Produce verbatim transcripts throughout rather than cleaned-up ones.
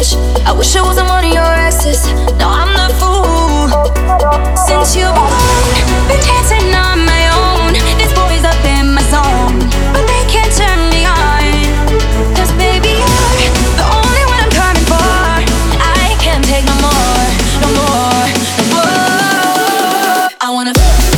message. I wish I wasn't one of your exes. No, I'm the fool. Since you've gone, been dancing on my own. This boy's up in my zone, but they can't turn me on. Cause baby, you're the only one I'm coming for. I can't take no more, no more, no more. I wanna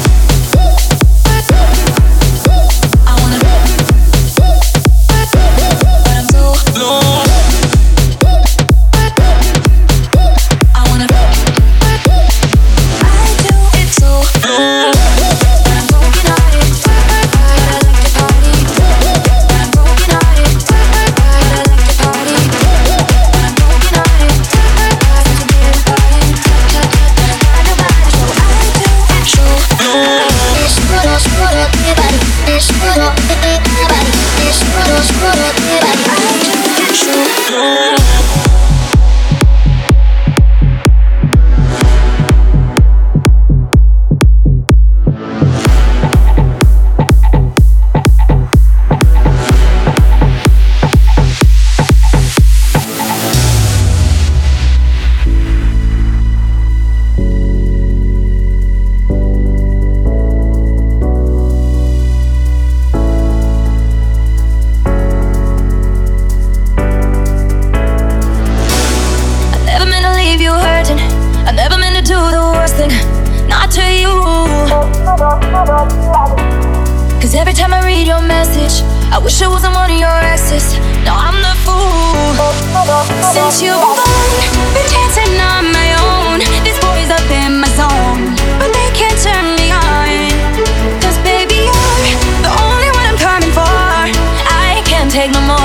I wish I wasn't one of your exes. No, I'm the fool. Since you've gone, been dancing on my own. This boy's up in my zone, but they can't turn me on. Cause baby, you're the only one I'm coming for. I can't take no more.